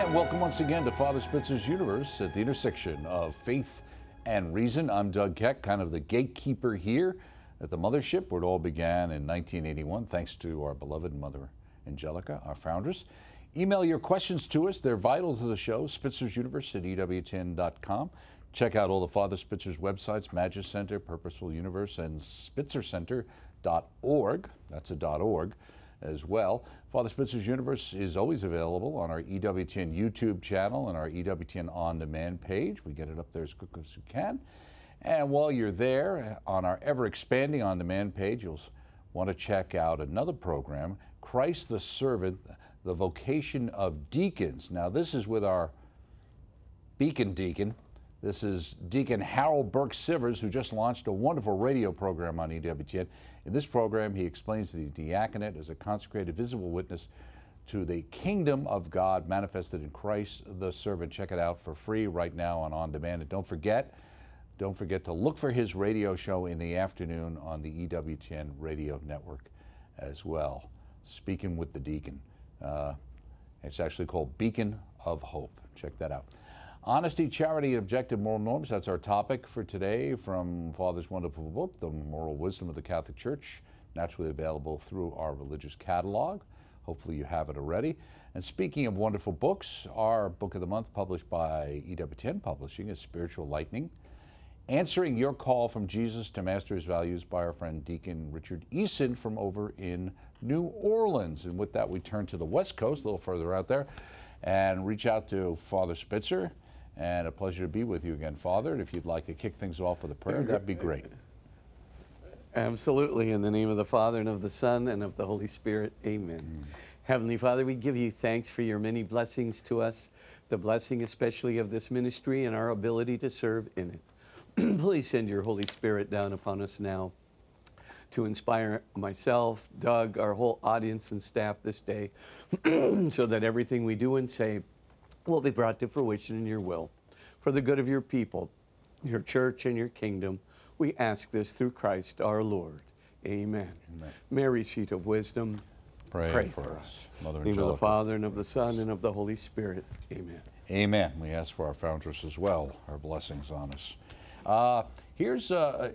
And welcome once again to Father Spitzer's Universe at the intersection of faith and reason. I'm Doug Keck, kind of the gatekeeper here at the mothership where it all began in 1981, thanks to our beloved Mother Angelica, our foundress. Email your questions to us. They're vital to the show, spitzersuniverse at EWTN.com. Check out all the Father Spitzer's websites, Magis Center, Purposeful Universe, and spitzercenter.org. That's a .org as well. Father Spitzer's Universe is always available on our EWTN YouTube channel and our EWTN On Demand page. We get it up there as quick as we can. And while you're there, on our ever-expanding On Demand page, you'll want to check out another program, Christ the Servant, the Vocation of Deacons. Now, this is with our Beacon Deacon. This is Deacon Harold Burke Sivers, who just launched a wonderful radio program on EWTN. In this program, he explains the diaconate as a consecrated visible witness to the kingdom of God manifested in Christ the servant. Check it out for free right now on Demand. And don't forget to look for his radio show in the afternoon on the EWTN radio network as well. Speaking with the Deacon. It's actually called Beacon of Hope. Check that out. Honesty, charity, and objective moral norms. That's our topic for today from Father's wonderful book, The Moral Wisdom of the Catholic Church, naturally available through our religious catalog. Hopefully you have it already. And speaking of wonderful books, our book of the month published by EWTN Publishing is Spiritual Lightning, Answering Your Call from Jesus to Master His Values by our friend Deacon Richard Eason from over in New Orleans. And with that, we turn to the West Coast, a little further out there, and reach out to Father Spitzer. And a pleasure to be with you again, Father. And if you'd like to kick things off with a prayer, that'd be great. Absolutely. In the name of the Father, and of the Son, and of the Holy Spirit. Amen. Heavenly Father, we give you thanks for your many blessings to us, the blessing especially of this ministry and our ability to serve in it. Please send your Holy Spirit down upon us now to inspire myself, Doug, our whole audience and staff this day, so that everything we do and say will be brought to fruition in your will. For the good of your people, your church, and your kingdom, we ask this through Christ our Lord. Amen. Amen. Mary, seat of wisdom, pray for us. Mother In the name of the Father, and of the Son, and of the Holy Spirit. Amen. Amen. We ask for our foundress as well, our blessings on us. Here's a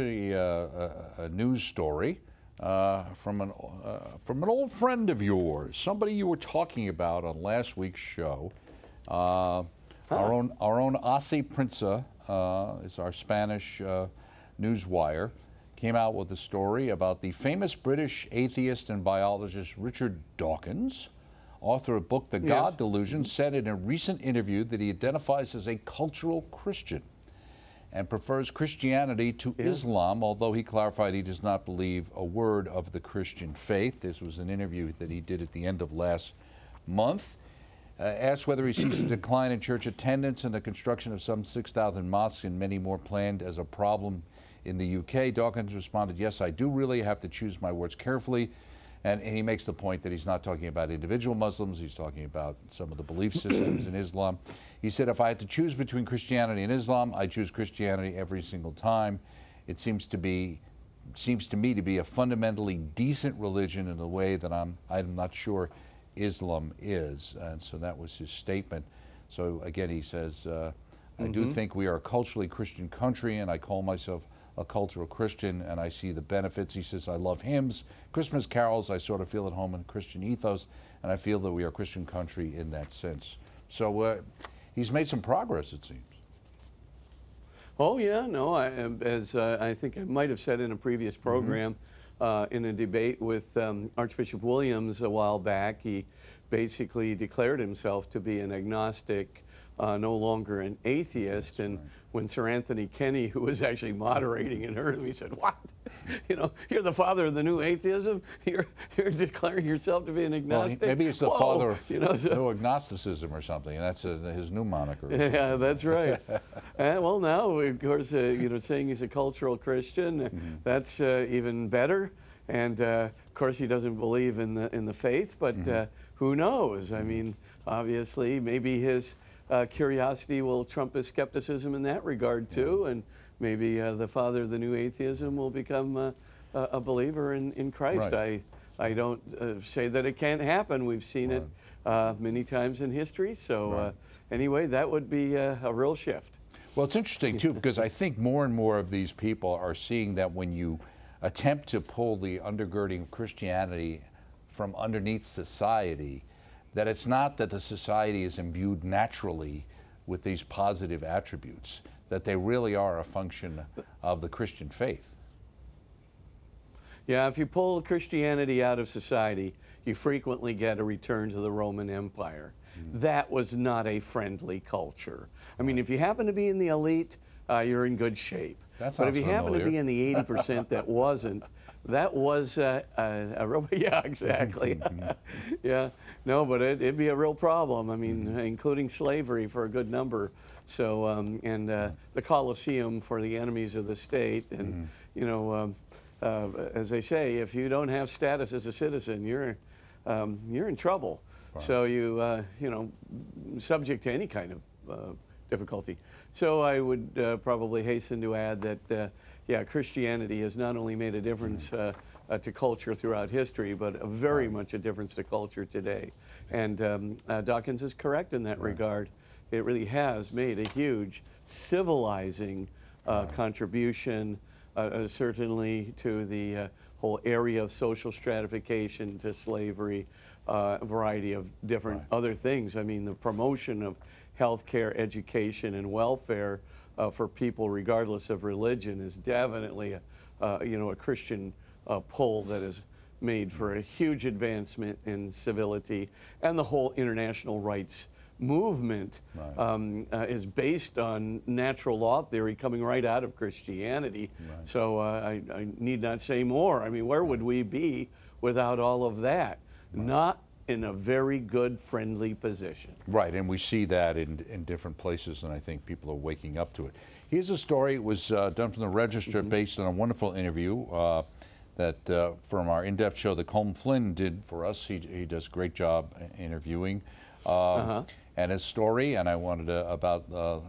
news story from an old friend of yours, somebody you were talking about on last week's show. Our own Asi Prinza is our Spanish news wire, came out with a story about the famous British atheist and biologist Richard Dawkins, author of the book The God Delusion, said in a recent interview that he identifies as a cultural Christian and prefers Christianity to Islam, although he clarified he does not believe a word of the Christian faith. This was an interview that he did at the end of last month. Asked whether he sees a decline in church attendance and the construction of some 6,000 mosques and many more planned as a problem in the UK, Dawkins responded, "Yes, I do really have to choose my words carefully." And he makes the point that he's not talking about individual Muslims, he's talking about some of the belief systems in Islam. He said, "If I had to choose between Christianity and Islam, I choose Christianity every single time. It seems to me to be a fundamentally decent religion in a way that I'm not sure Islam is." And so that was his statement. So again, he says, I do think we are a culturally Christian country, and I call myself a cultural Christian, and I see the benefits. He says, I love hymns, Christmas carols. I sort of feel at home in Christian ethos, and I feel that we are a Christian country in that sense. So he's made some progress, it seems. Oh, yeah, no, as I think I might have said in a previous program, in a debate with Archbishop Williams a while back, he basically declared himself to be an agnostic, no longer an atheist. And when Sir Anthony Kenny, who was actually moderating and heard him, he said, "What? You know, you're the father of the new atheism? You're declaring yourself to be an agnostic?" Well, maybe it's the father of so, new agnosticism or something. That's his new moniker. Yeah, that's right. Well, now, of course, saying he's a cultural Christian, that's even better. And of course, he doesn't believe in the faith, but who knows? I mean, obviously, maybe his curiosity will trump his skepticism in that regard too, and maybe the father of the new atheism will become a believer in Christ. Right. I don't say that it can't happen. We've seen it many times in history. So anyway, that would be a real shift. Well, it's interesting, too, because I think more and more of these people are seeing that when you attempt to pull the undergirding of Christianity from underneath society, that it's not that the society is imbued naturally with these positive attributes, that they really are a function of the Christian faith. Yeah, if you pull Christianity out of society, you frequently get a return to the Roman Empire. That was not a friendly culture. I mean, if you happen to be in the elite, you're in good shape. That But if sounds you happen to familiar. be in the 80% that wasn't, that was a real, yeah, exactly. Yeah, no, but it'd be a real problem. I mean, including slavery for a good number. So, and the Colosseum for the enemies of the state. And, you know, as they say, if you don't have status as a citizen, you're in trouble. So you know, subject to any kind of difficulty. So I would probably hasten to add that, yeah, Christianity has not only made a difference to culture throughout history, but very much a difference to culture today. And Dawkins is correct in that regard. It really has made a huge civilizing contribution, certainly to the whole area of social stratification, to slavery, a variety of different other things. I mean, the promotion of healthcare, education, and welfare for people regardless of religion is definitely you know, a Christian pull that has made for a huge advancement in civility. And the whole international rights movement is based on natural law theory coming right out of Christianity. So I need not say more. I mean, where would we be without all of that? Not in a very good, friendly position. Right, and we see that in different places, and I think people are waking up to it. Here's a story. It was done from the Register based on a wonderful interview that from our in-depth show that Colm Flynn did for us. He does a great job interviewing. And his story, and I wanted to, about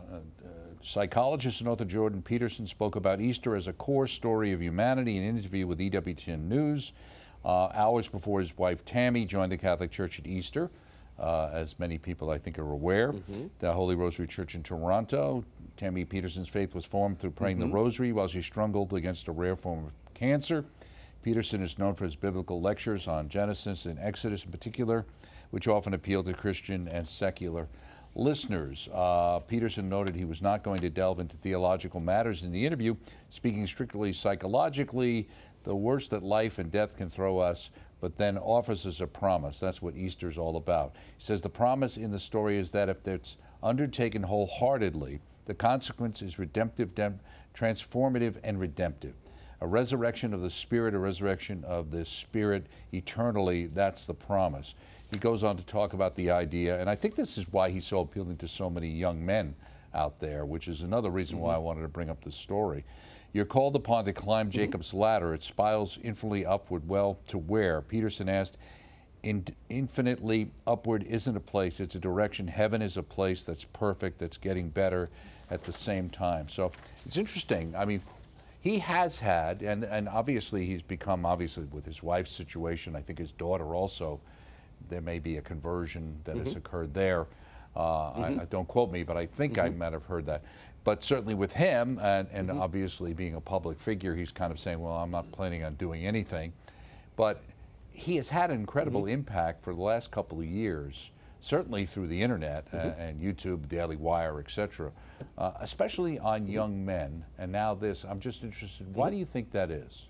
psychologist and author Jordan Peterson spoke about Easter as a core story of humanity in an interview with EWTN News. Hours before his wife Tammy joined the Catholic Church at Easter, as many people I think are aware. The Holy Rosary Church in Toronto. Tammy Peterson's faith was formed through praying the Rosary while she struggled against a rare form of cancer. Peterson is known for his biblical lectures on Genesis and Exodus in particular, which often appeal to Christian and secular listeners. Peterson noted he was not going to delve into theological matters in the interview, speaking strictly psychologically, the worst that life and death can throw us, but then offers us a promise. That's what Easter's all about. He says the promise in the story is that if it's undertaken wholeheartedly, the consequence is redemptive, transformative, and redemptive. A resurrection of the Spirit, a resurrection of the Spirit eternally, that's the promise. He goes on to talk about the idea, and I think this is why he's so appealing to so many young men out there, which is another reason why I wanted to bring up this story. You're called upon to climb Jacob's ladder. It spirals infinitely upward. Well, to where? Peterson asked, infinitely upward isn't a place, it's a direction. Heaven is a place that's perfect, that's getting better at the same time. So it's interesting. I mean, he has had, and obviously he's become, obviously with his wife's situation, I think his daughter also, there may be a conversion that has occurred there. I don't quote me, but I think I might have heard that. But certainly with him, and obviously being a public figure, he's kind of saying, well, I'm not planning on doing anything. But he has had an incredible impact for the last couple of years, certainly through the internet and YouTube, Daily Wire, etc., especially on young men. And now this, I'm just interested, why do you think that is?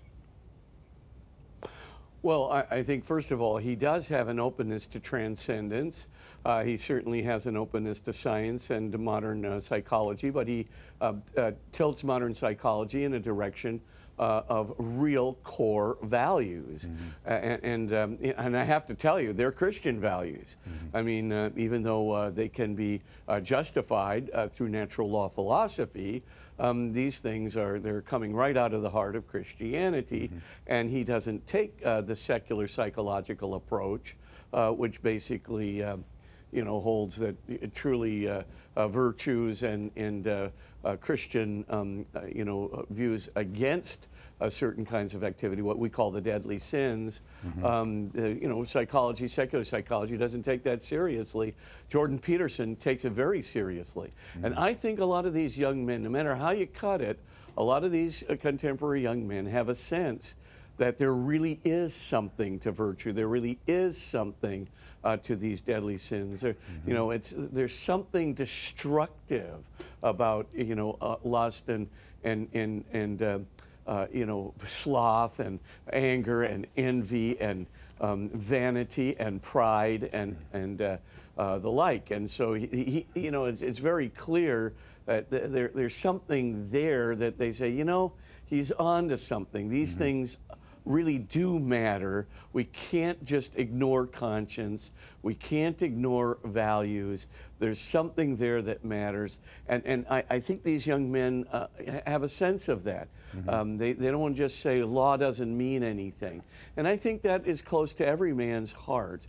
Well, I think, first of all, he does have an openness to transcendence. He certainly has an openness to science and to modern psychology, but he tilts modern psychology in a direction of real core values. And I have to tell you, they're Christian values. I mean, even though they can be justified through natural law philosophy, these things they're coming right out of the heart of Christianity. And he doesn't take the secular psychological approach, which basically you know, holds that truly virtues and Christian, you know, views against certain kinds of activity, what we call the deadly sins. Psychology, secular psychology doesn't take that seriously. Jordan Peterson takes it very seriously. And I think a lot of these young men, no matter how you cut it, a lot of these contemporary young men have a sense that there really is something to virtue. There really is something to these deadly sins. There's something destructive about lust and sloth and anger and envy and vanity and pride and the like. And so it's very clear that there's something there that they say, he's on to something. These things really do matter. We can't just ignore conscience. We can't ignore values. There's something there that matters. And I think these young men have a sense of that. They don't want to just say law doesn't mean anything. And I think that is close to every man's heart.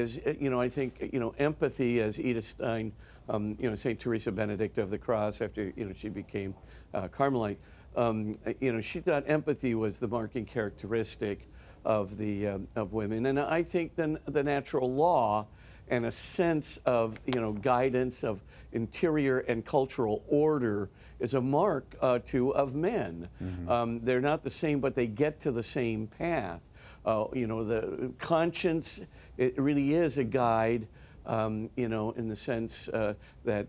I think, empathy, as Edith Stein, St. Teresa Benedict of the Cross, after, she became Carmelite, she thought empathy was the marking characteristic of women, and I think the natural law and a sense of guidance of interior and cultural order is a mark of men. They're not the same, but they get to the same path. The conscience, it really is a guide. In the sense that,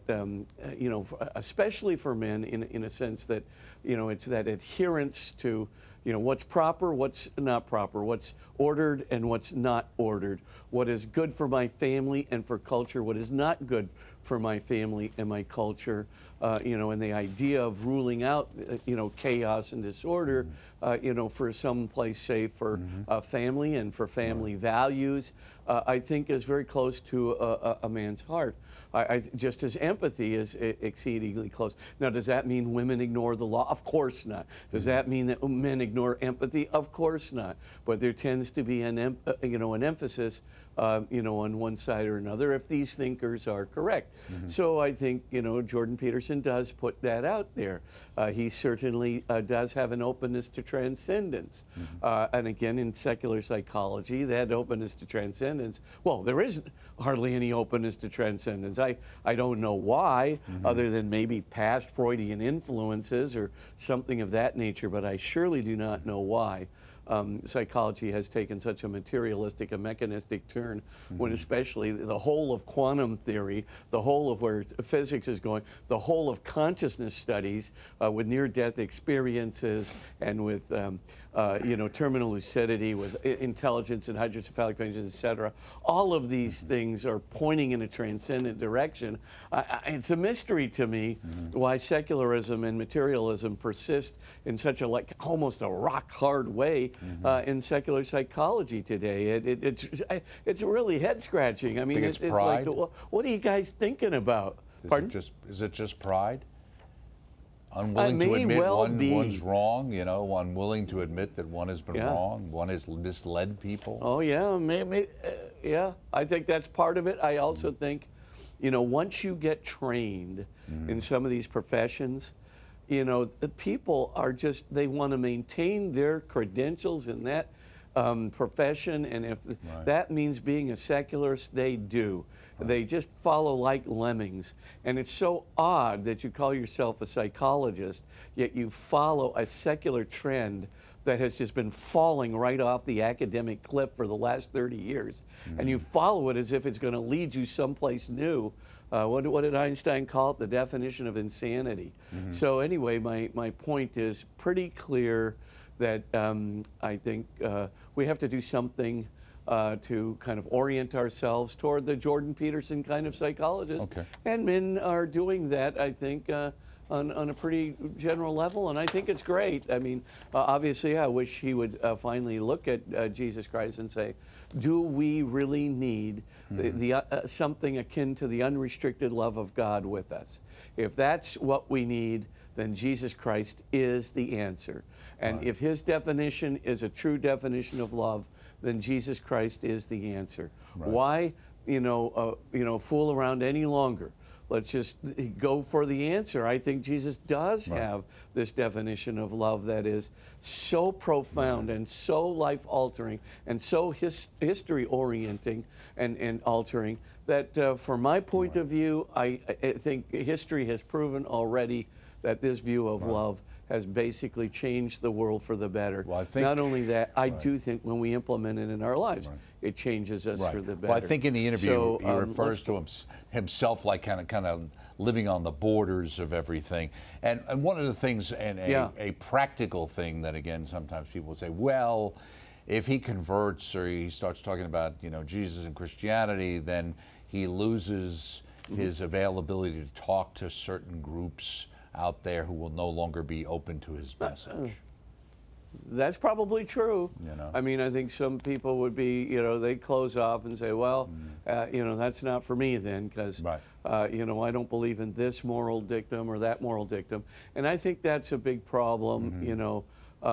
especially for men, in a sense that, it's that adherence to, what's proper, what's not proper, what's ordered and what's not ordered, what is good for my family and for culture, what is not good for my family and my culture, and the idea of ruling out, chaos and disorder, for some place safe for family and for family values, I think is very close to a man's heart. Just as empathy is exceedingly close. Now, does that mean women ignore the law? Of course not. Does that mean that men ignore empathy? Of course not. But there tends to be an emphasis, on one side or another, if these thinkers are correct. So I think, Jordan Peterson does put that out there. He certainly does have an openness to transcendence. And again, in secular psychology, that openness to transcendence, well, there isn't hardly any openness to transcendence. I don't know why, other than maybe past Freudian influences or something of that nature, but I surely do not know why. Psychology has taken such a materialistic, a mechanistic turn, when especially the whole of quantum theory, the whole of where physics is going, the whole of consciousness studies with near-death experiences and with terminal lucidity, with intelligence and hydrocephalic patients, etc. All of these things are pointing in a transcendent direction. It's a mystery to me why secularism and materialism persist in such a almost a rock-hard way in secular psychology today. It's really head-scratching. I mean, it's pride? like, what are you guys thinking about? Pardon? Is it just pride? Unwilling to admit one's wrong, unwilling to admit that one has been wrong, one has misled people. Oh yeah, maybe, yeah. I think that's part of it. I also think, once you get trained in some of these professions, the people are they want to maintain their credentials in that profession, and if that means being a secularist, they do. They just follow like lemmings. And it's so odd that you call yourself a psychologist, yet you follow a secular trend that has just been falling right off the academic cliff for the last 30 years. And you follow it as if it's going to lead you someplace new. What did Einstein call it? The definition of insanity. So anyway, my point is pretty clear that I think we have to do something to kind of orient ourselves toward the Jordan Peterson kind of psychologist. Okay. And men are doing that, I think, on a pretty general level, and I think it's great. I mean, obviously, I wish he would finally look at Jesus Christ and say, do we really need something akin to the unrestricted love of God with us? If that's what we need, then Jesus Christ is the answer. And if his definition is a true definition of love, then Jesus Christ is the answer. Why, fool around any longer? let's just go for the answer. I think Jesus does Right. have this definition of love that is so profound and so life-altering and so history-orienting and altering that, from my point of view, I think history has proven already that this view of love has basically changed the world for the better. Well, I think- Not only that, I do think when we implement it in our lives, it changes us for the better. Well, I think in the interview So, he refers to himself like kind of living on the borders of everything. And one of the things, and a practical thing that again sometimes people say, well, if he converts or he starts talking about Jesus and Christianity, then he loses his availability to talk to certain groups out there who will no longer be open to his message. That's probably true. I mean, I think some people would be, they close off and say, well, that's not for me then, because, I don't believe in this moral dictum or that moral dictum. And I think that's a big problem. You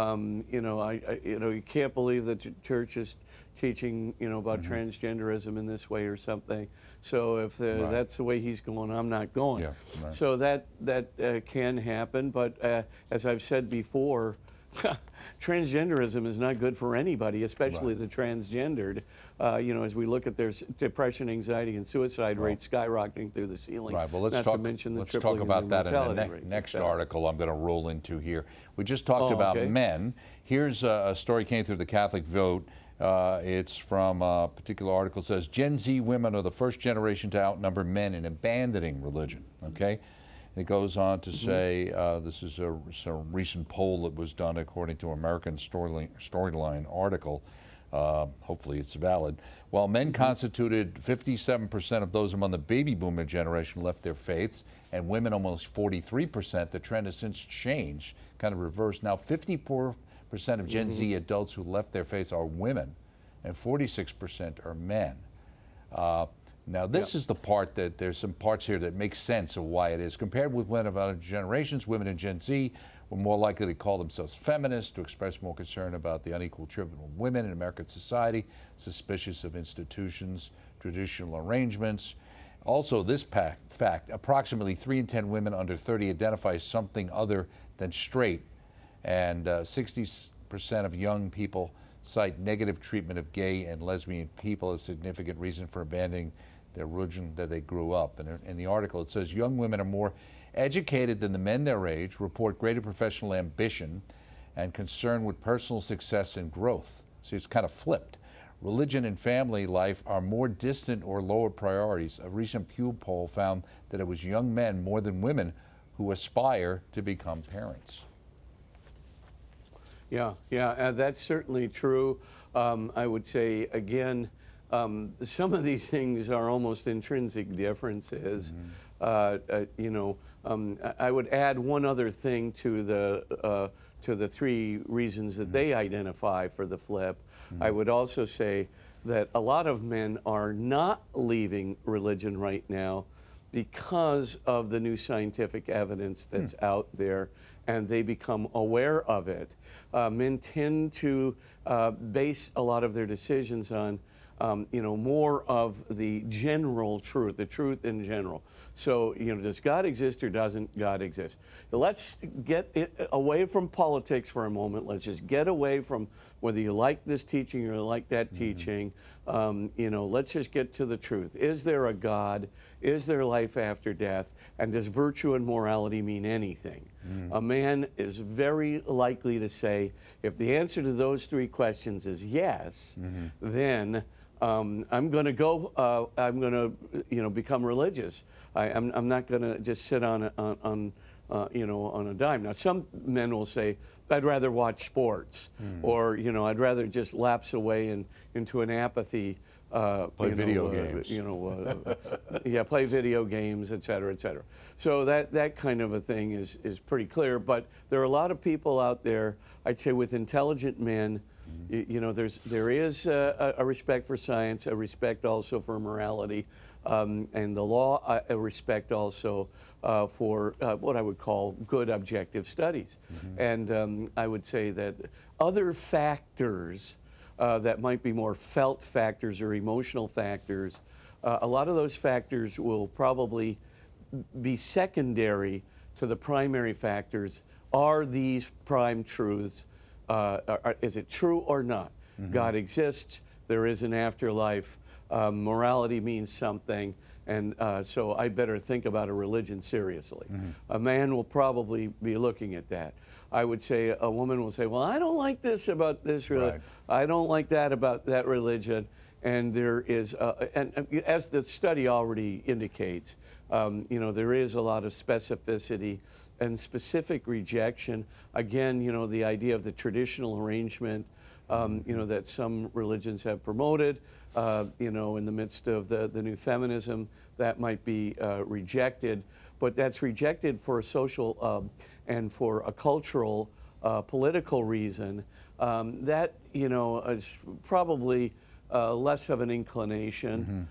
can't believe that the church is teaching, about transgenderism in this way or something. So if that's the way he's going, I'm not going. So that can happen. But as I've said before, transgenderism is not good for anybody, especially the transgendered. As we look at their depression, anxiety, and suicide rates skyrocketing through the ceiling. Right. Well, let's not talk. to mention the let's tripling talk about in that in the mortality rate, next etc. article I'm going to roll into here. We just talked about men. Here's a story came through the Catholic Vote. It's from a particular article. It says Gen Z women are the first generation to outnumber men in abandoning religion. Okay. It goes on to say, this is a recent poll that was done according to American Storyline article. Hopefully it's valid. While men constituted 57% of those among the baby boomer generation left their faiths, and women almost 43%, the trend has since changed, kind of reversed. Now 54% of Gen Z adults who left their faiths are women, and 46% are men. Now, this is the part that there's some parts here that make sense of why it is. Compared with women of other generations, women in Gen Z were more likely to call themselves feminists, to express more concern about the unequal treatment of women in American society, suspicious of institutions, traditional arrangements. Also, this fact, approximately 3 in 10 women under 30 identify as something other than straight, and 60% of young people cite negative treatment of gay and lesbian people as a significant reason for abandoning their religion that they grew up. And in the article it says young women are more educated than the men their age, report greater professional ambition and concern with personal success and growth. See, it's kind of flipped. Religion and family life are more distant or lower priorities. A recent Pew poll found that it was young men more than women who aspire to become parents. Yeah, that's certainly true. I would say, again, some of these things are almost intrinsic differences. I would add one other thing to the 3 reasons that they identify for the flip. I would also say that a lot of men are not leaving religion right now because of the new scientific evidence that's out there, and they become aware of it. Men tend to base a lot of their decisions on more of the general truth, the truth in general. So, does God exist or doesn't God exist? Let's get away from politics for a moment. Let's just get away from whether you like this teaching or like that teaching. Let's just get to the truth. Is there a God? Is there life after death? And does virtue and morality mean anything? A man is very likely to say, if the answer to those 3 questions is yes, then I'm going to go. I'm going to, become religious. I'm not going to just sit on a dime. Now, some men will say, I'd rather watch sports, or I'd rather just lapse away into an apathy. Play video games. Play video games, et cetera, et cetera. So that kind of a thing is pretty clear. But there are a lot of people out there, I'd say, with intelligent men. There is a respect for science, a respect also for morality, and the law, a respect also for what I would call good objective studies. And I would say that other factors that might be more felt factors or emotional factors, a lot of those factors will probably be secondary to the primary factors. Are these prime truths? Is it true or not? God exists. There is an afterlife. Morality means something. And so I better think about a religion seriously. A man will probably be looking at that. I would say a woman will say, well, I don't like this about this religion. Right. I don't like that about that religion. And there is, and as the study already indicates, you know, there is a lot of specificity and specific rejection. Again, you know, the idea of the traditional arrangement, you know, that some religions have promoted, you know, in the midst of the new feminism, that might be rejected. But that's rejected for a social and for a cultural, political reason. That, you know, is probably less of an inclination,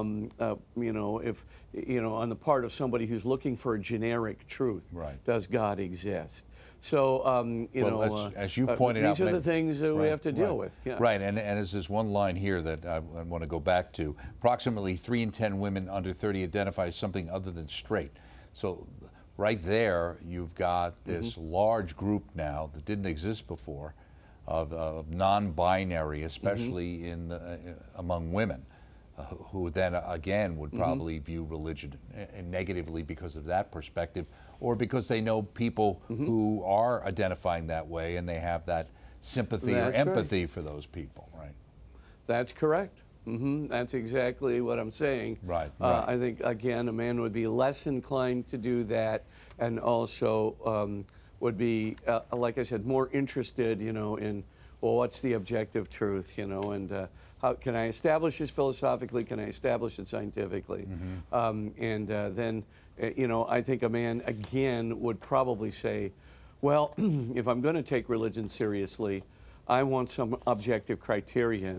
you know, if, you know, on the part of somebody who's looking for a generic truth. Right. Does God exist? So, you know, as you pointed out, these are the things that we have to deal with. Yeah. Right, and as there's one line here that I want to go back to, approximately 3 in 10 women under 30 identify as something other than straight. So right there, you've got this large group now that didn't exist before of non-binary, especially in the, among women, who then again would probably view religion negatively because of that perspective, or because they know people who are identifying that way and they have that sympathy or empathy for those people, right? That's correct. That's exactly what I'm saying. Right. I think, again, a man would be less inclined to do that, and also would be, like I said, more interested, you know, in, well, what's the objective truth, you know, and how can I establish this philosophically? Can I establish it scientifically? And then, you know, I think a man, again, would probably say, well, if I'm going to take religion seriously, I want some objective criteria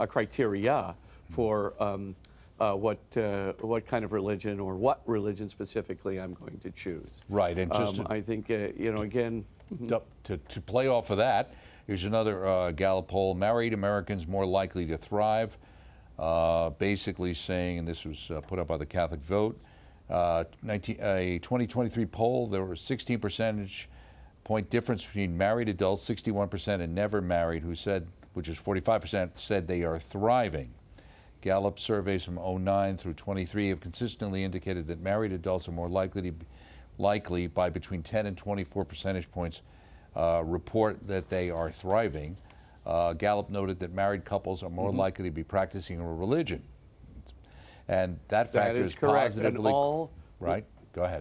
for what kind of religion, or what religion specifically I'm going to choose. Right, and just I think, you know, again, to play off of that, here's another Gallup poll: married Americans more likely to thrive. Basically saying, and this was put up by the Catholic Vote, a 2023 poll, there was 16 percentage point difference between married adults, 61%, and never married, who said, which is 45%, said they are thriving. Gallup surveys from 2009 through 23 have consistently indicated that married adults are more likely by between 10 and 24 percentage points report that they are thriving. Gallup noted that married couples are more likely to be practicing a religion. And that factor is positively... Right? Go ahead.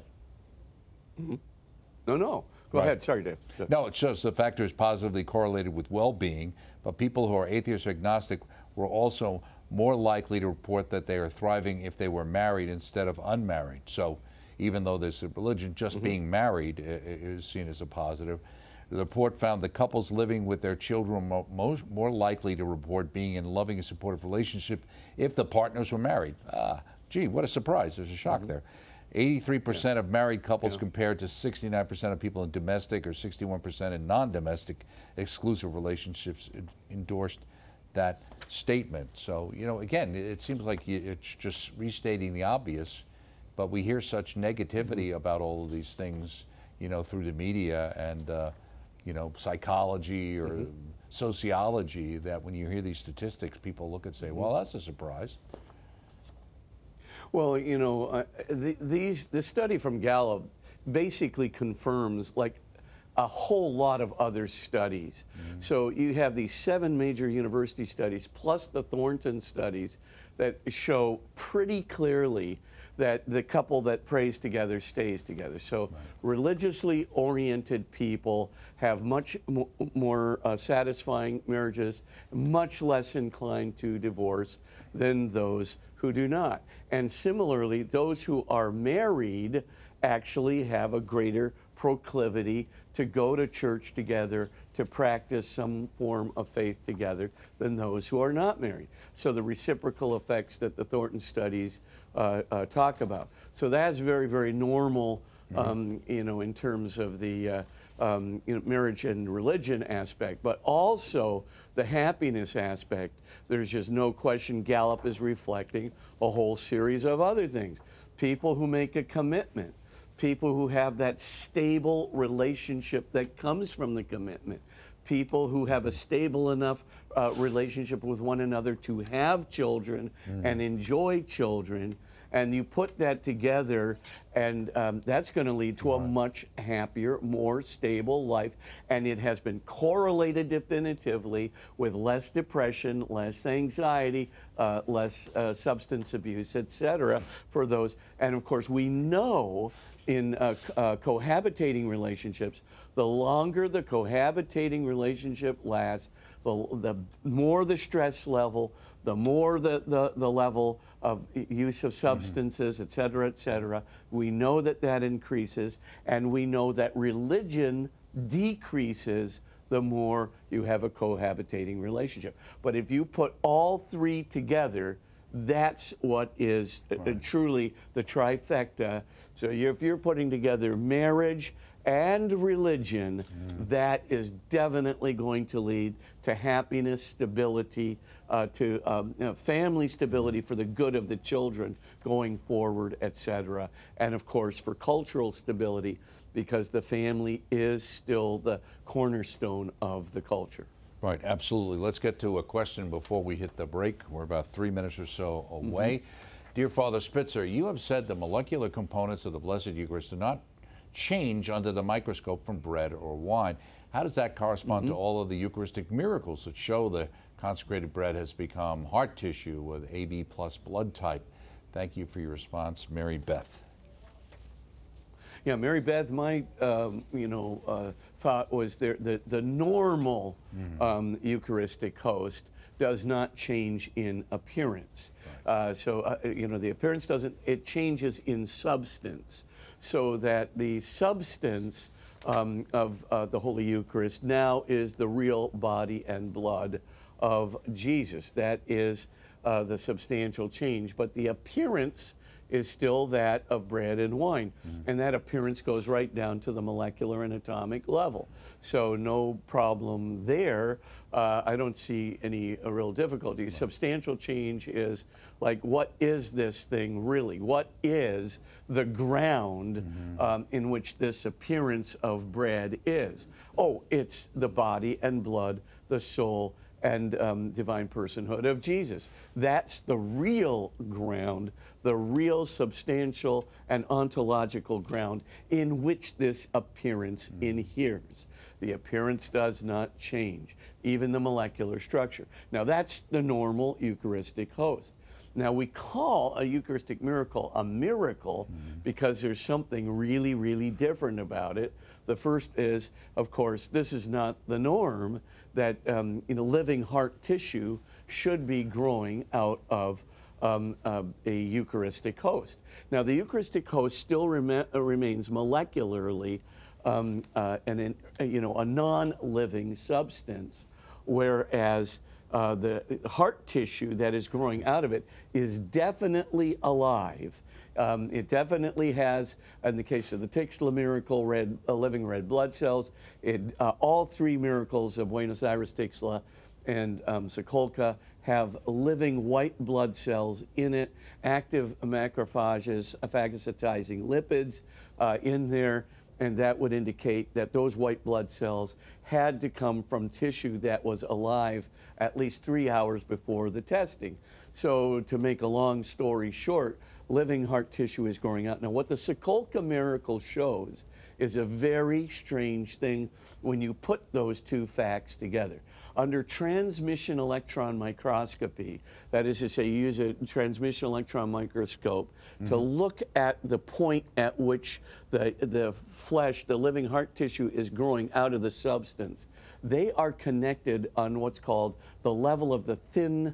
No. Go ahead. Sorry, Dave. No, it shows the factor is positively correlated with well-being, but people who are atheist or agnostic were also more likely to report that they are thriving if they were married instead of unmarried. So even though there's a religion, just being married is seen as a positive. The report found that couples living with their children were more likely to report being in a loving and supportive relationship if the partners were married. Gee, what a surprise. There's a shock there. 83% of married couples compared to 69% of people in domestic, or 61% in non-domestic exclusive relationships endorsed that statement. So, you know, again, it seems like it's just restating the obvious, but we hear such negativity about all of these things, you know, through the media and, you know, psychology or sociology, that when you hear these statistics, people look and say, well, that's a surprise. Well, you know, this study from Gallup basically confirms, like, a whole lot of other studies. So you have these 7 major university studies plus the Thornton studies that show pretty clearly that the couple that prays together stays together. So religiously oriented people have much more satisfying marriages, much less inclined to divorce than those who do not. And similarly, those who are married actually have a greater proclivity to go to church together, to practice some form of faith together, than those who are not married. So the reciprocal effects that the Thornton studies talk about. So that's very, very normal, you know, in terms of the you know, marriage and religion aspect, but also the happiness aspect. There's just no question Gallup is reflecting a whole series of other things. people who make a commitment, people who have that stable relationship that comes from the commitment, people who have a stable enough relationship with one another to have children and enjoy children. And you put that together, and that's going to lead to a much happier, more stable life. And it has been correlated definitively with less depression, less anxiety, less substance abuse, etc. for those. And of course, we know in cohabitating relationships, the longer the cohabitating relationship lasts, the more the stress level, the more the level of use of substances, et cetera, et cetera. We know that that increases, and we know that religion decreases the more you have a cohabitating relationship. But if you put all three together, that's what is truly the trifecta. So if you're putting together marriage and religion, that is definitely going to lead to happiness, stability, to family stability for the good of the children going forward, etc. And of course, for cultural stability, because the family is still the cornerstone of the culture. Right, absolutely. Let's get to a question before we hit the break. We're about 3 minutes or so away. Dear Father Spitzer, you have said the molecular components of the Blessed Eucharist do not change under the microscope from bread or wine. How does that correspond to all of the Eucharistic miracles that show the consecrated bread has become heart tissue with AB plus blood type? Thank you for your response, Mary Beth. Yeah, Mary Beth, my thought was the normal Eucharistic host does not change in appearance. Right. The appearance doesn't, it changes in substance. So that the substance of the Holy Eucharist now is the real body and blood of Jesus. That is the substantial change. But the appearance is still that of bread and wine. And that appearance goes right down to the molecular and atomic level. So no problem there. I don't see any real difficulty. Substantial change is like, what is this thing really? What is the ground in which this appearance of bread is? Oh, it's the body and blood, the soul, and divine personhood of Jesus. That's the real ground, the real substantial and ontological ground in which this appearance inheres. The appearance does not change, even the molecular structure. Now that's the normal Eucharistic host. Now we call a Eucharistic miracle a miracle because there's something really, really different about it. The first is, of course, this is not the norm, that living heart tissue should be growing out of a Eucharistic host. Now the Eucharistic host still remains molecularly a non-living substance, whereas the heart tissue that is growing out of it is definitely alive. It definitely has, in the case of the Tixla miracle, living red blood cells. All three miracles of Buenos Aires, Tixla, and Sokolka have living white blood cells in it, active macrophages, phagocytizing lipids in there, and that would indicate that those white blood cells had to come from tissue that was alive at least 3 hours before the testing. So to make a long story short, living heart tissue is growing out. Now what the Sokolka miracle shows is a very strange thing when you put those two facts together. Under transmission electron microscopy, that is to say, you use a transmission electron microscope to look at the point at which the flesh, the living heart tissue, is growing out of the substance. They are connected on what's called the level of the thin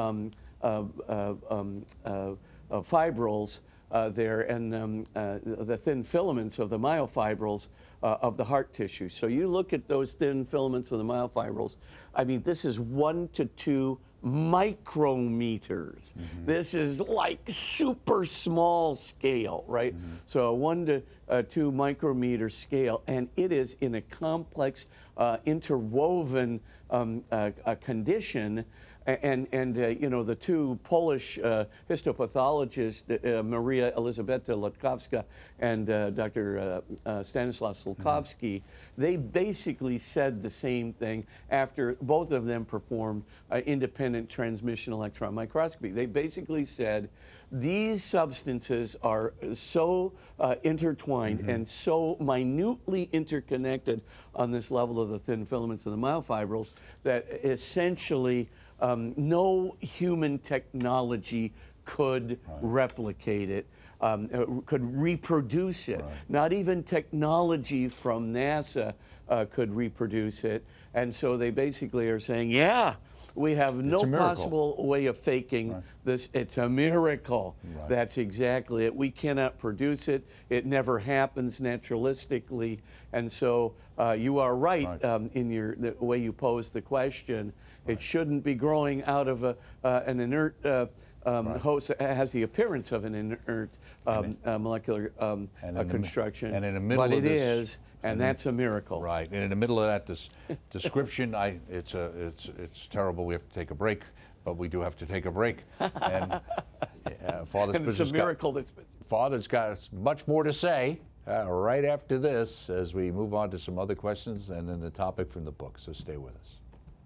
fibrils there, and the thin filaments of the myofibrils of the heart tissue. So you look at those thin filaments of the myofibrils. I mean, this is 1 to 2 micrometers. This is like super small scale, right? So a 1 to 2 micrometer scale, and it is in a complex, interwoven condition. You know, the two Polish histopathologists, Maria Elizabeta Lotkowska and Dr. Stanislaw Sulkowski, they basically said the same thing after both of them performed independent transmission electron microscopy. They basically said these substances are so intertwined and so minutely interconnected on this level of the thin filaments and the myofibrils that essentially no human technology could replicate it, could reproduce it. Not even technology from NASA could reproduce it. And so they basically are saying, yeah, we have no possible way of faking this. It's a miracle. That's exactly it. We cannot produce it. It never happens naturalistically. And so you are right in the way you pose the question. It shouldn't be growing out of an inert host that has the appearance of an inert molecular construction. And in the middle but of it this, is, and that's a miracle. Right. And in the middle of that description, it's terrible. We have to take a break, but we do have to take a break. And Father And it's a miracle Father's got much more to say right after this as we move on to some other questions and then the topic from the book. So stay with us.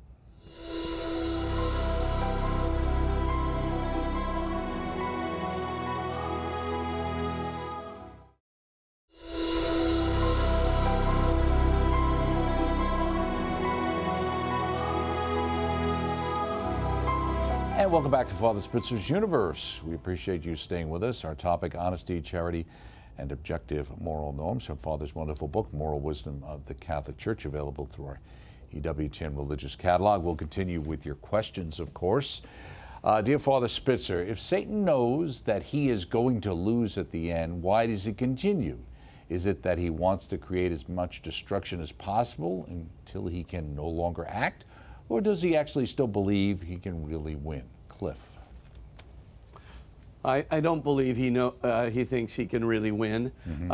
And welcome back to Father Spitzer's Universe. We appreciate you staying with us. Our topic, honesty, charity, and objective moral norms from Father's wonderful book, Moral Wisdom of the Catholic Church, available through our EWTN Religious Catalog. We'll continue with your questions, of course. Dear Father Spitzer, if Satan knows that he is going to lose at the end, why does he continue? Is it that he wants to create as much destruction as possible until he can no longer act? Or does he actually still believe he can really win? Cliff. I don't believe he thinks he can really win.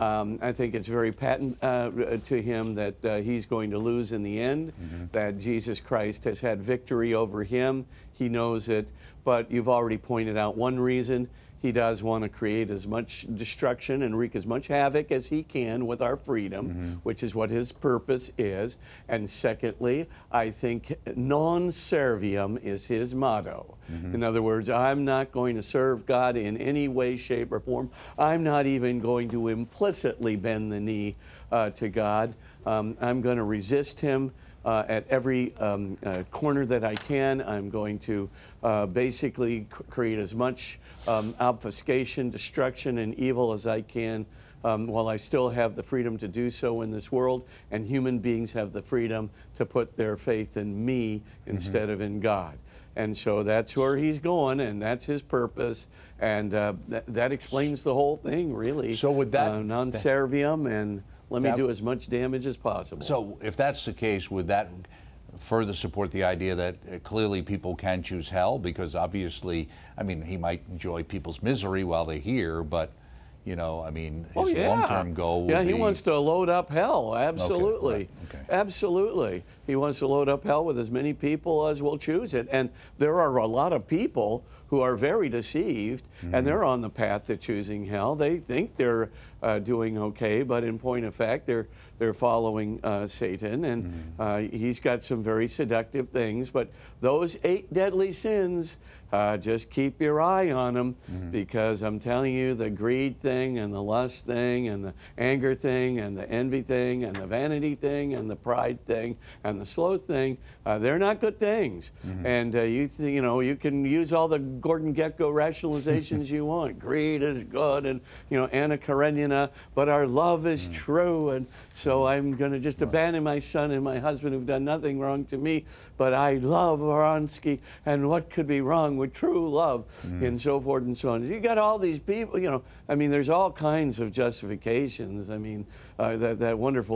I think it's very patent to him that he's going to lose in the end, that Jesus Christ has had victory over him. He knows it, but you've already pointed out one reason. He does want to create as much destruction and wreak as much havoc as he can with our freedom, which is what his purpose is. And secondly, I think non serviam is his motto. In other words, I'm not going to serve God in any way, shape, or form. I'm not even going to implicitly bend the knee to God. I'm going to resist him at every corner that I can. I'm going to basically create as much obfuscation, destruction, and evil as I can while I still have the freedom to do so in this world, and human beings have the freedom to put their faith in me instead of in God. And so that's where he's going, and that's his purpose, and that explains the whole thing, really. So with that, non serviam, and let me do as much damage as possible. So if that's the case, would that further support the idea that clearly people can choose hell? Because obviously, I mean, he might enjoy people's misery while they're here, but, you know, I mean, his long-term goal would be... he wants to load up hell, absolutely. Okay. Absolutely. He wants to load up hell with as many people as will choose it. And there are a lot of people who are very deceived, and they're on the path to choosing hell. They think they're doing okay, but in point of fact, they're following Satan, and he's got some very seductive things. But those 8 deadly sins, just keep your eye on them, because I'm telling you, the greed thing, and the lust thing, and the anger thing, and the envy thing, and the vanity thing, and the pride thing, and the sloth thing, they're not good things. And you know, you can use all the Gordon Gekko rationalizations you want. Greed is good, and, you know, Anna Karenina, but our love is true, and so I'm going to just abandon my son and my husband who've done nothing wrong to me, but I love Vronsky, and what could be wrong with true love, and so forth and so on. You got all these people, you know, I mean, there's all kinds of justifications. I mean, that wonderful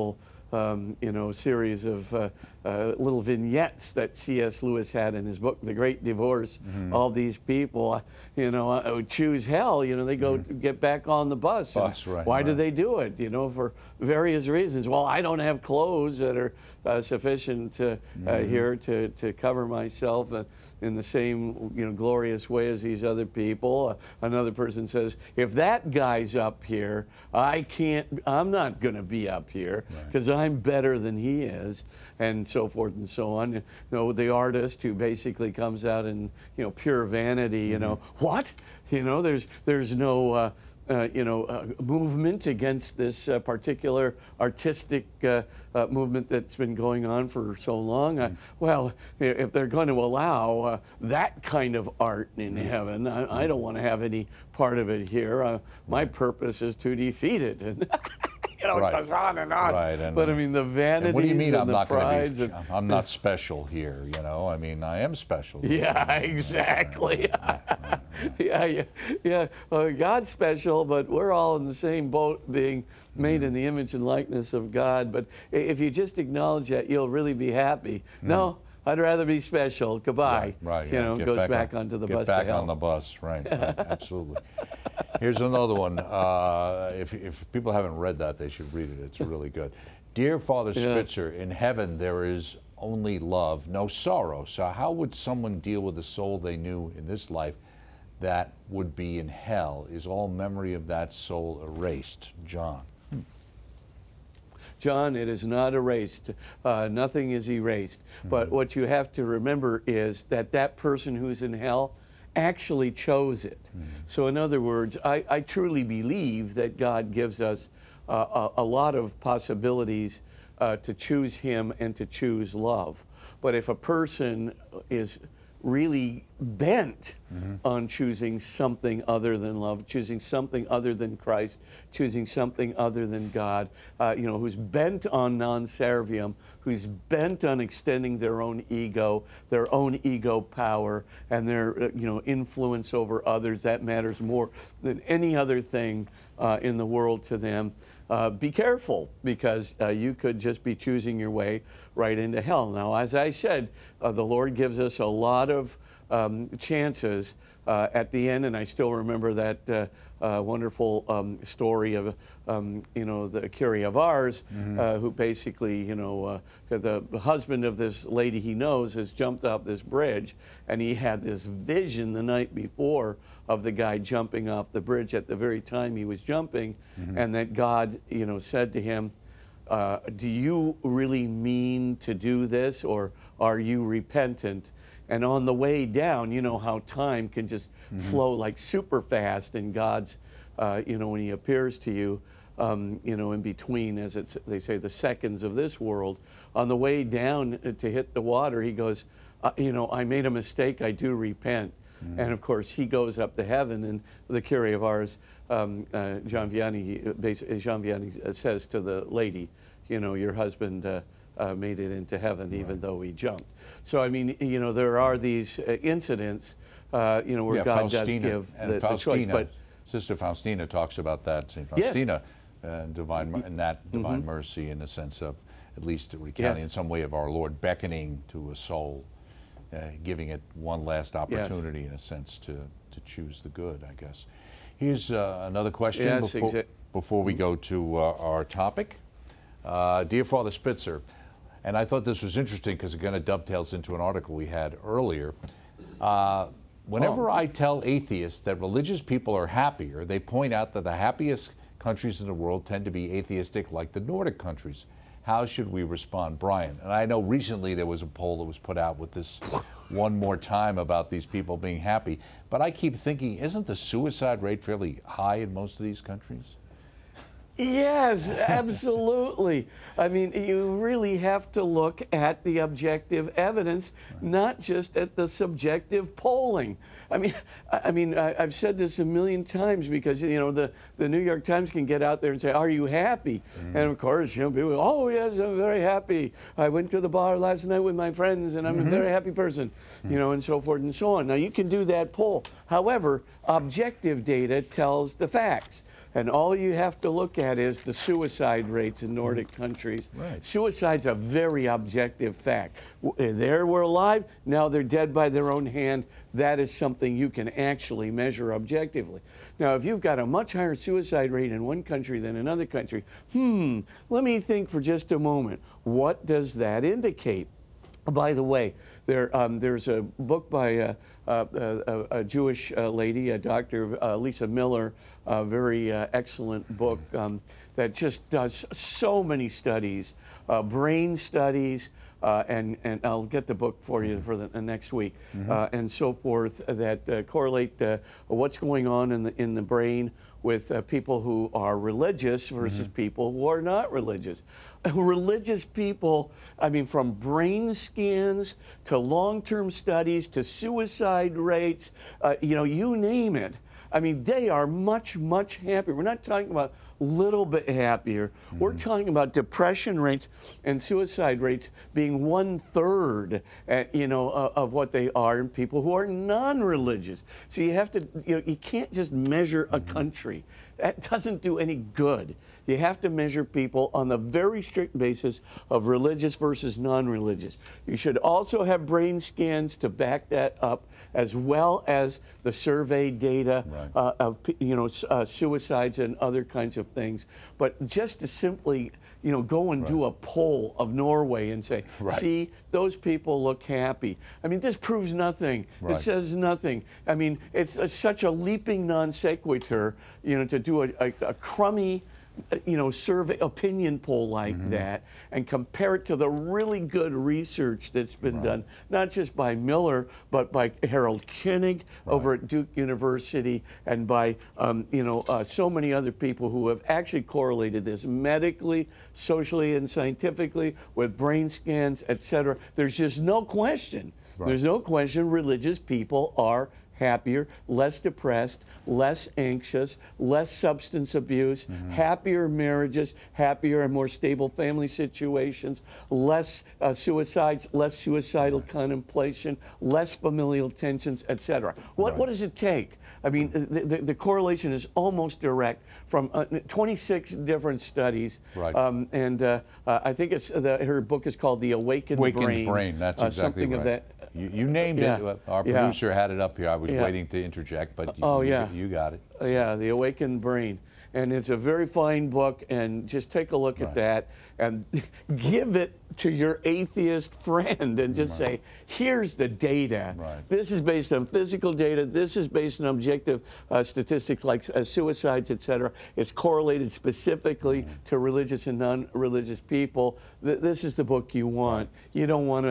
series of little vignettes that C.S. Lewis had in his book, The Great Divorce. All these people, would choose hell. They go get back on the bus. Right, why do right. they do it? For various reasons. Well, I don't have clothes that are sufficient here to cover myself in the same glorious way as these other people. Another person says, if that guy's up here, I'm not going to be up here because I'm better than he is, and so forth and so on. The artist who basically comes out in pure vanity. What? There's no movement against this particular artistic movement that's been going on for so long. Well, if they're going to allow that kind of art in heaven, I don't want to have any part of it here. My purpose is to defeat it. And it goes on and on. Right, but I mean, the vanities what do you mean and I'm the not prides. I'm not special here, I mean, I am special. Yeah, exactly. Yeah. Well, God's special, but we're all in the same boat, being made in the image and likeness of God. But if you just acknowledge that, you'll really be happy. No, I'd rather be special. Goodbye. Right. Goes back onto the bus. Get back on the bus. Right. Absolutely. Here's another one. If people haven't read that, they should read it. It's really good. Dear Father Spitzer, in heaven there is only love, no sorrow. So how would someone deal with the soul they knew in this life that would be in hell? Is all memory of that soul erased? John. John, it is not erased. Nothing is erased. But what you have to remember is that person who's in hell actually chose it. So in other words, I truly believe that God gives us a lot of possibilities to choose Him and to choose love. But if a person is really bent on choosing something other than love, choosing something other than Christ, choosing something other than God, who's bent on non serviam, who's bent on extending their own ego power, and their influence over others. That matters more than any other thing in the world to them. Be careful, because you could just be choosing your way right into hell. Now, as I said, the Lord gives us a lot of chances at the end, and I still remember that wonderful story of the Curie of Ars, who basically the husband of this lady he knows has jumped off this bridge, and he had this vision the night before of the guy jumping off the bridge at the very time he was jumping, and that God said to him, do you really mean to do this, or are you repentant? And on the way down, how time can just flow like super fast in God's, when He appears to you, in between, as they say, the seconds of this world. On the way down to hit the water, he goes, I made a mistake, I do repent. And of course, he goes up to heaven, and the Curie of Ars, Jean Vianney says to the lady, your husband made it into heaven even though he jumped. So, I mean, there are these incidents, where God does give the choice. But Sister Faustina talks about that. St. Faustina, divine mercy, in the sense of at least recounting in some way of our Lord beckoning to a soul, giving it one last opportunity, in a sense, to choose the good, I guess. Here's another question before we go to our topic. Dear Father Spitzer, and I thought this was interesting because, again, it dovetails into an article we had earlier. Whenever I tell atheists that religious people are happier, they point out that the happiest countries in the world tend to be atheistic, like the Nordic countries. How should we respond? Brian? And I know recently there was a poll that was put out with this one more time about these people being happy. But I keep thinking, isn't the suicide rate fairly high in most of these countries? Yes, absolutely. I mean, you really have to look at the objective evidence, not just at the subjective polling. I mean, I've said this a million times, because the New York Times can get out there and say, "Are you happy?" And of course, people go, "Oh yes, I'm very happy. I went to the bar last night with my friends, and I'm a very happy person," and so forth and so on. Now, you can do that poll. However, objective data tells the facts. And all you have to look at is the suicide rates in Nordic countries. Right. Suicide's a very objective fact. They were alive, now they're dead by their own hand. That is something you can actually measure objectively. Now, if you've got a much higher suicide rate in one country than another country, let me think for just a moment. What does that indicate? By the way, there's a book by a Jewish lady, Dr. Lisa Miller, a very excellent book that just does so many studies, brain studies, and I'll get the book for you for the next week, and so forth, that correlate what's going on in the brain with people who are religious versus people who are not religious. Religious people, I mean, from brain scans to long-term studies to suicide rates, you name it. I mean, they are much, much happier. We're not talking about little bit happier. We're talking about depression rates and suicide rates being 1/3, of what they are in people who are non-religious. So you have to, you can't just measure a country. That doesn't do any good. You have to measure people on the very strict basis of religious versus non-religious. You should also have brain scans to back that up, as well as the survey data of suicides and other kinds of things. But just to simply go and do a poll of Norway and say, see, those people look happy. I mean, this proves nothing. It says nothing. I mean, it's such a leaping non sequitur, to do a crummy survey opinion poll like that and compare it to the really good research that's been done, not just by Miller, but by Harold Koenig over at Duke University, and by so many other people who have actually correlated this medically, socially, and scientifically with brain scans, etc. There's just no question. There's no question religious people are happier, less depressed, less anxious, less substance abuse, happier marriages, happier and more stable family situations, less suicides, less suicidal contemplation, less familial tensions, etc. What does it take? I mean, the correlation is almost direct from 26 different studies. And I think her book is called The Awakened Brain. That's exactly something right. of that. You named it. Our producer had it up here. I was waiting to interject, but you got it. Yeah, The Awakened Brain. And it's a very fine book, and just take a look at that and give it to your atheist friend and just say, here's the data. This is based on physical data. This is based on objective statistics like suicides, etc. It's correlated specifically to religious and non-religious people. This is the book you want. You don't want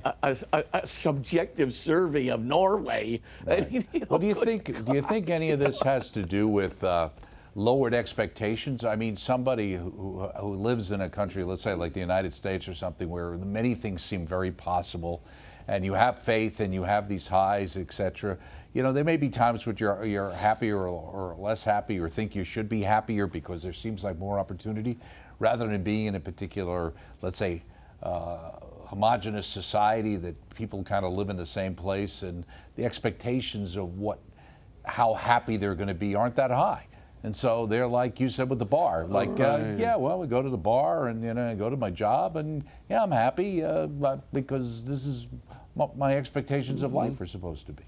a subjective survey of Norway. Well, do you think any of this has to do with lowered expectations? I mean, somebody who lives in a country, let's say like the United States or something, where many things seem very possible, and you have faith and you have these highs, etc. There may be times when you're happier or less happy, or think you should be happier because there seems like more opportunity, rather than being in a particular, let's say, homogenous society that people kind of live in the same place, and the expectations of how happy they're going to be aren't that high. And so they're like you said with the bar, like, we go to the bar and, I go to my job and, I'm happy because this is what my expectations of life are supposed to be.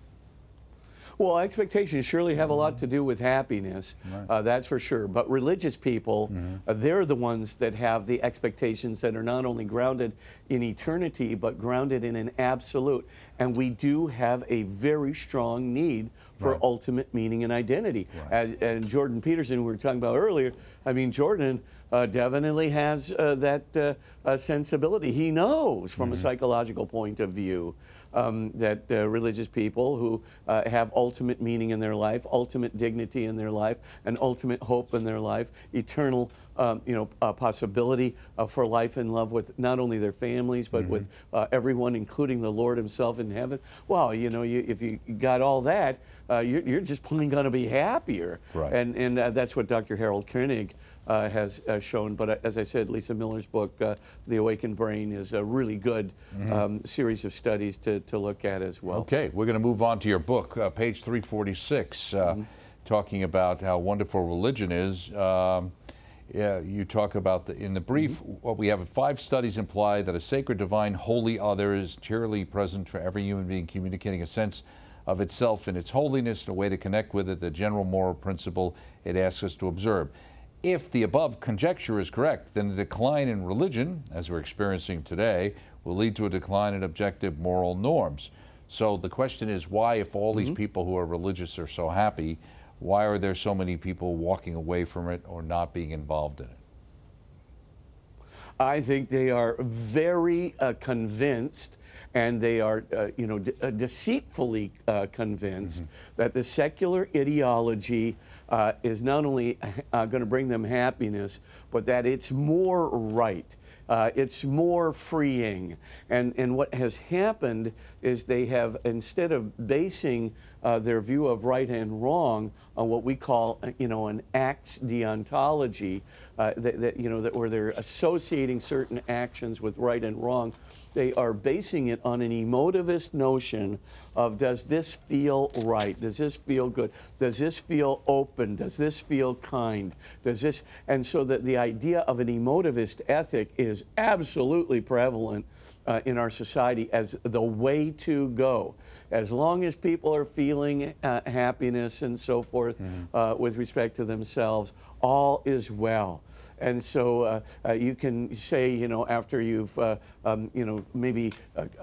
Well, expectations surely have a lot to do with happiness, that's for sure. But religious people, they're the ones that have the expectations that are not only grounded in eternity, but grounded in an absolute. And we do have a very strong need for ultimate meaning and identity. And Jordan Peterson, who we were talking about earlier, I mean, Jordan definitely has that sensibility. He knows from a psychological point of view that religious people who have ultimate meaning in their life, ultimate dignity in their life, and ultimate hope in their life, eternal possibility for life and love with not only their families, but with everyone, including the Lord himself in heaven. Well, if you got all that, you're just plain going to be happier. And that's what Dr. Harold Koenig has shown. But as I said, Lisa Miller's book, The Awakened Brain, is a really good series of studies to look at as well. Okay, we're going to move on to your book, page 346, talking about how wonderful religion is. You talk about in the brief, what we have 5 studies imply that a sacred, divine, holy other is cheerily present for every human being, communicating a sense of itself in its holiness and a way to connect with it, the general moral principle it asks us to observe. If the above conjecture is correct, then the decline in religion, as we're experiencing today, will lead to a decline in objective moral norms. So the question is, why, if all these people who are religious are so happy, why are there so many people walking away from it or not being involved in it? I think they are very convinced, and they are, deceitfully convinced that the secular ideology is not only going to bring them happiness, but that it's more right. It's more freeing. And what has happened is they have, instead of basing their view of right and wrong on what we call, an acts deontology, where they're associating certain actions with right and wrong, they are basing it on an emotivist notion of, does this feel right? Does this feel good? Does this feel open? Does this feel kind? Does this? And so that the idea of an emotivist ethic is absolutely prevalent in our society as the way to go. As long as people are feeling happiness and so forth with respect to themselves, all is well. And so you can say, after you've, maybe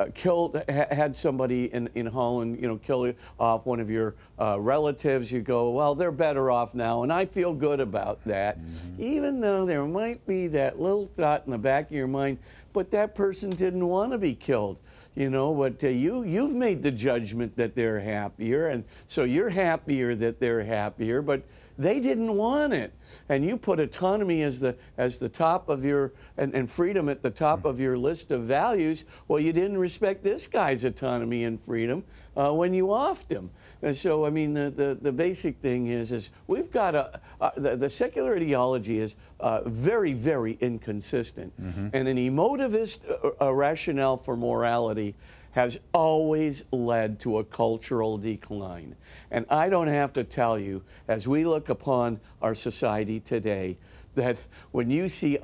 had somebody in Holland, kill off one of your relatives, you go, well, they're better off now, and I feel good about that, even though there might be that little thought in the back of your mind, but that person didn't want to be killed. But you've made the judgment that they're happier, and so you're happier that they're happier, but they didn't want it. And you put autonomy as the top of your, and freedom at the top of your list of values. Well, you didn't respect this guy's autonomy and freedom when you offed him. And so, I mean, the basic thing is we've got the secular ideology is very, very inconsistent. And an emotivist rationale for morality has always led to a cultural decline. And I don't have to tell you, as we look upon our society today, that when you see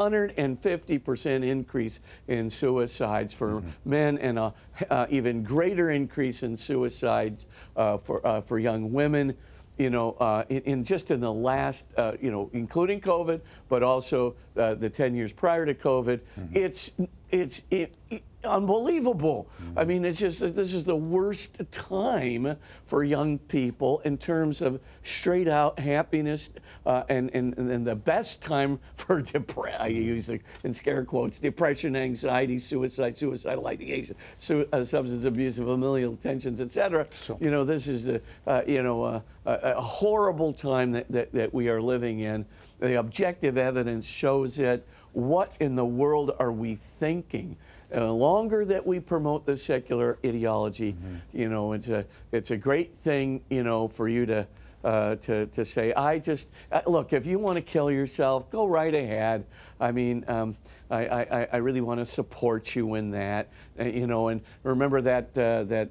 150% increase in suicides for men and a even greater increase in suicides for young women, in just in the last, including COVID, but also the 10 years prior to COVID, it's unbelievable. I mean, it's just, this is the worst time for young people in terms of straight out happiness, and the best time for depression. I use it in scare quotes: depression, anxiety, suicide, suicidal ideation, substance abuse, familial tensions, etc. So, This is a horrible time that we are living in. The objective evidence shows it. What in the world are we thinking? The longer that we promote the secular ideology, it's a great thing, for you to say, look, if you want to kill yourself, go right ahead. I mean, I really want to support you in that, and remember that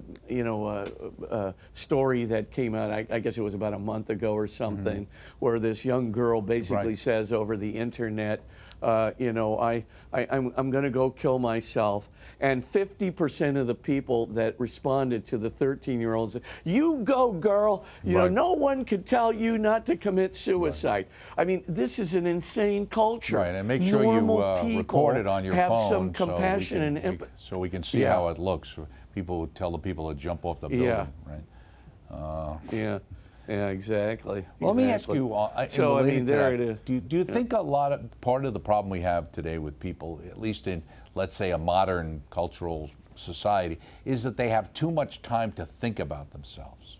story that came out, I guess it was about a month ago or something, where this young girl basically says over the internet, I'm going to go kill myself. And 50% of the people that responded to the 13-year-old said, you go, girl. No one could tell you not to commit suicide. I mean, this is an insane culture. Right, and make sure you record it on your phone. Have some compassion and empathy. So we can see how it looks. People tell the people to jump off the building, right? Yeah, exactly. Well, let me ask you, so I mean, there it is. Do you think part of the problem we have today with people, at least in, let's say, a modern cultural society, is that they have too much time to think about themselves?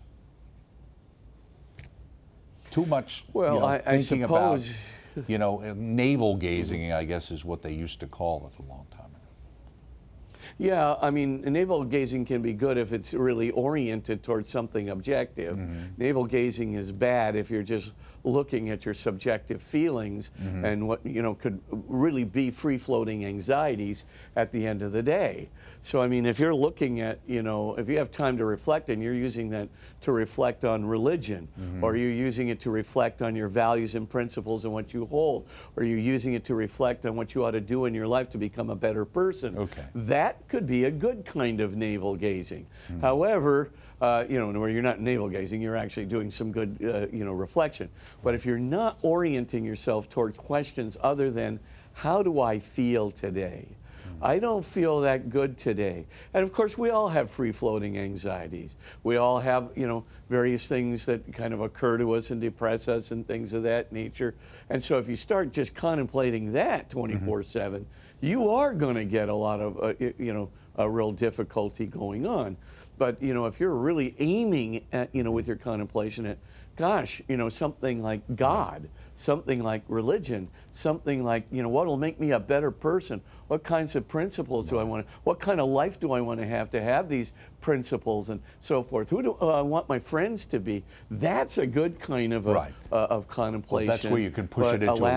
Too much thinking about, navel gazing, I guess is what they used to call it a long time ago. Yeah, I mean, navel gazing can be good if it's really oriented towards something objective. Navel gazing is bad if you're just looking at your subjective feelings and what, could really be free-floating anxieties at the end of the day. So, I mean, if you're looking at, if you have time to reflect and you're using that to reflect on religion, or you're using it to reflect on your values and principles and what you hold, or you're using it to reflect on what you ought to do in your life to become a better person, that could be a good kind of navel gazing. However, where you're not navel gazing, you're actually doing some good, reflection. But if you're not orienting yourself toward questions other than, how do I feel today? I don't feel that good today. And of course, we all have free-floating anxieties. We all have, various things that kind of occur to us and depress us and things of that nature. And so if you start just contemplating that 24/7, you are going to get a lot of, a real difficulty going on. But, if you're really aiming at, with your contemplation at, gosh, something like God, something like religion, something like, what will make me a better person? What kinds of principles do I want to, what kind of life do I want to have these principles and so forth? Who do I want my friends to be? That's a good kind of of contemplation. Well, that's where you can push it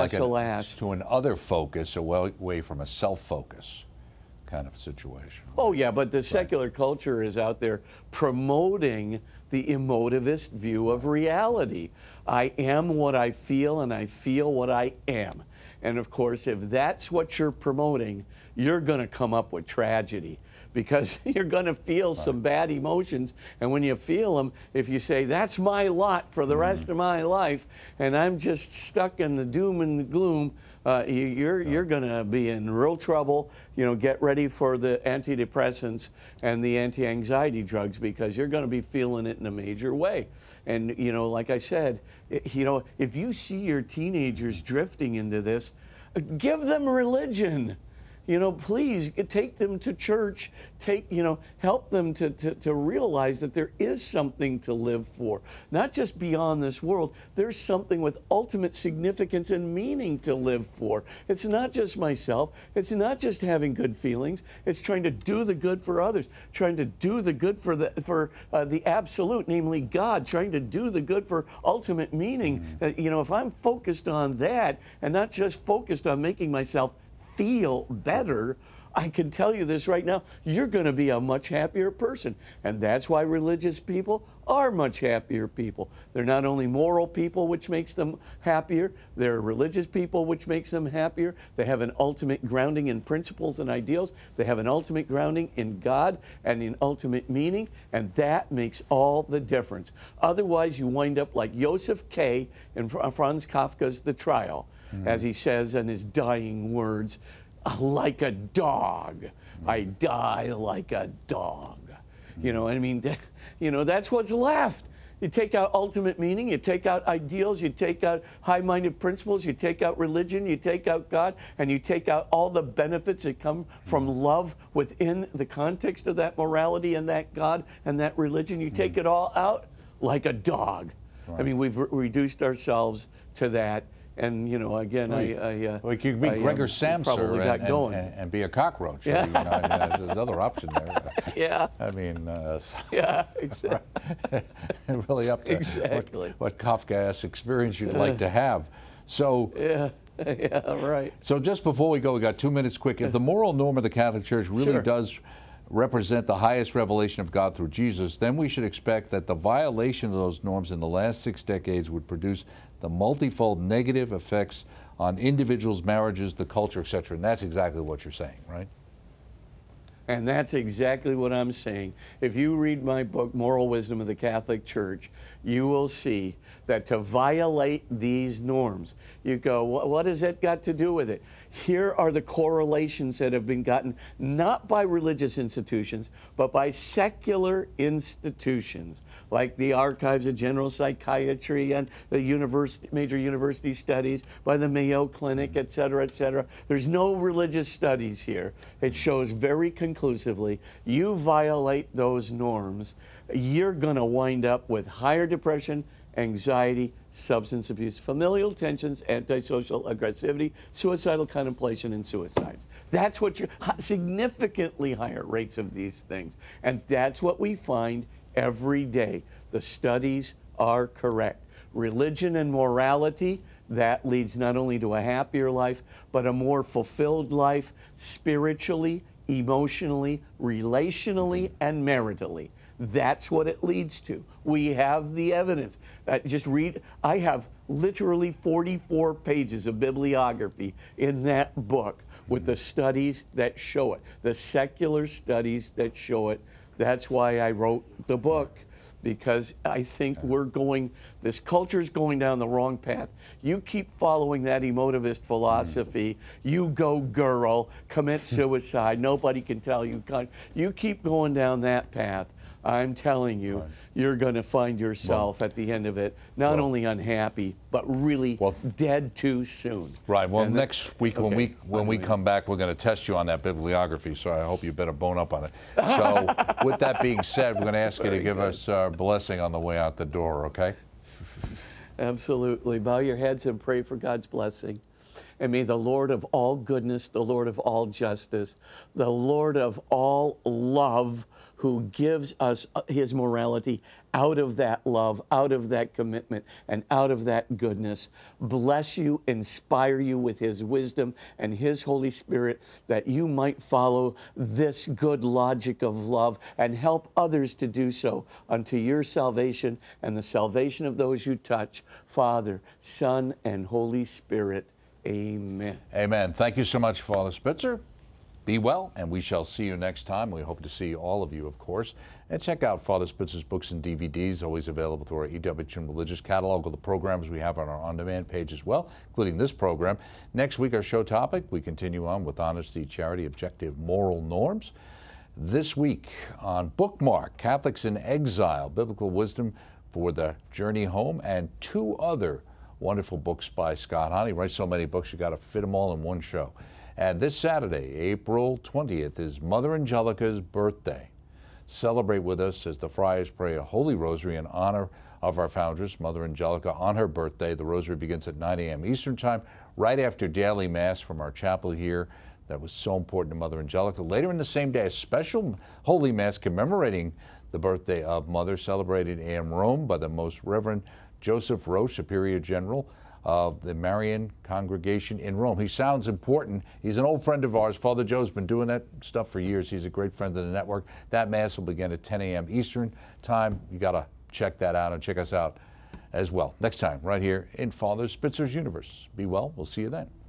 into to an other focus, away from a self-focus kind of situation. Oh yeah, but the secular culture is out there promoting the emotivist view of reality. I am what I feel and I feel what I am. And of course, if that's what you're promoting, you're going to come up with tragedy, because you're going to feel some bad emotions. And when you feel them, if you say, that's my lot for the rest of my life, and I'm just stuck in the doom and the gloom, you're going to be in real trouble. Get ready for the antidepressants and the anti-anxiety drugs, because you're going to be feeling it in a major way. And, like I said, if you see your teenagers drifting into this, give them religion. Please take them to church, help them to realize that there is something to live for. Not just beyond this world, there's something with ultimate significance and meaning to live for. It's not just myself, it's not just having good feelings, it's trying to do the good for others, trying to do the good for the absolute, namely God, trying to do the good for ultimate meaning. If I'm focused on that and not just focused on making myself feel better, I can tell you this right now, you're going to be a much happier person. And that's why religious people are much happier people. They're not only moral people, which makes them happier, they're religious people, which makes them happier. They have an ultimate grounding in principles and ideals. They have an ultimate grounding in God and in ultimate meaning, and that makes all the difference. Otherwise, you wind up like Joseph K. in Franz Kafka's The Trial, as he says in his dying words, like a dog. I die like a dog. That's what's left. You take out ultimate meaning, you take out ideals, you take out high-minded principles, you take out religion, you take out God, and you take out all the benefits that come from love within the context of that morality and that God and that religion. You take it all out like a dog. Right. I mean, we've reduced ourselves to that. And again, you could be Gregor Samsa and be a cockroach. Yeah. There's another option there. Yeah. I mean, yeah, exactly. Really up to what Kafkaesque experience you'd like to have. So. Yeah, right. So just before we go, we got 2 minutes quick. If the moral norm of the Catholic Church really does represent the highest revelation of God through Jesus, then we should expect that the violation of those norms in the last 6 decades would produce the multifold negative effects on individuals, marriages, the culture, etc. And that's exactly what you're saying, right? And that's exactly what I'm saying. If you read my book, Moral Wisdom of the Catholic Church, you will see that to violate these norms, you go, what has that got to do with it? Here are the correlations that have been gotten not by religious institutions, but by secular institutions, like the Archives of General Psychiatry and the major university studies, by the Mayo Clinic, et cetera, et cetera. There's no religious studies here. It shows very conclusively, you violate those norms, you're going to wind up with higher depression, anxiety, substance abuse, familial tensions, antisocial aggressivity, suicidal contemplation, and suicides. That's what you're, significantly higher rates of these things. And that's what we find every day. The studies are correct. Religion and morality, that leads not only to a happier life, but a more fulfilled life spiritually, emotionally, relationally, and maritally. That's what it leads to. We have the evidence. Just read, I have literally 44 pages of bibliography in that book with the studies that show it, the secular studies that show it. That's why I wrote the book, because I think this culture's going down the wrong path. You keep following that emotivist philosophy, you go girl, commit suicide, nobody can tell you. You keep going down that path, I'm telling you, you're going to find yourself at the end of it not only unhappy, but really dead too soon. Right. Well, next week when we come back, we're going to test you on that bibliography. So I hope you better bone up on it. So with that being said, we're going to ask you to give us our blessing on the way out the door. Okay? Absolutely. Bow your heads and pray for God's blessing. And may the Lord of all goodness, the Lord of all justice, the Lord of all love, who gives us his morality out of that love, out of that commitment, and out of that goodness, bless you, inspire you with his wisdom and his Holy Spirit, that you might follow this good logic of love and help others to do so unto your salvation and the salvation of those you touch. Father, Son, and Holy Spirit. Amen. Amen. Thank you so much, Father Spitzer. Be well, and we shall see you next time. We hope to see all of you, of course. And check out Father Spitzer's books and DVDs, always available through our EWTN Religious Catalog, of the programs we have on our on-demand page as well, including this program. Next week, our show topic, we continue on with honesty, charity, objective, moral norms. This week on Bookmark, Catholics in Exile, Biblical Wisdom for the Journey Home, and two other wonderful books by Scott Hahn. He writes so many books, you got to fit them all in one show. And this Saturday, April 20th, is Mother Angelica's birthday. Celebrate with us as the friars pray a Holy Rosary in honor of our foundress, Mother Angelica, on her birthday. The Rosary begins at 9 a.m. Eastern Time, right after daily Mass from our chapel here. That was so important to Mother Angelica. Later in the same day, a special Holy Mass commemorating the birthday of Mother, celebrated in Rome by the Most Reverend Joseph Roche, Superior General of the Marian congregation in Rome. He sounds important. He's an old friend of ours. Father Joe's been doing that stuff for years. He's a great friend of the network. That Mass will begin at 10 a.m. Eastern Time. You got to check that out and check us out as well. Next time, right here in Father Spitzer's Universe. Be well. We'll see you then.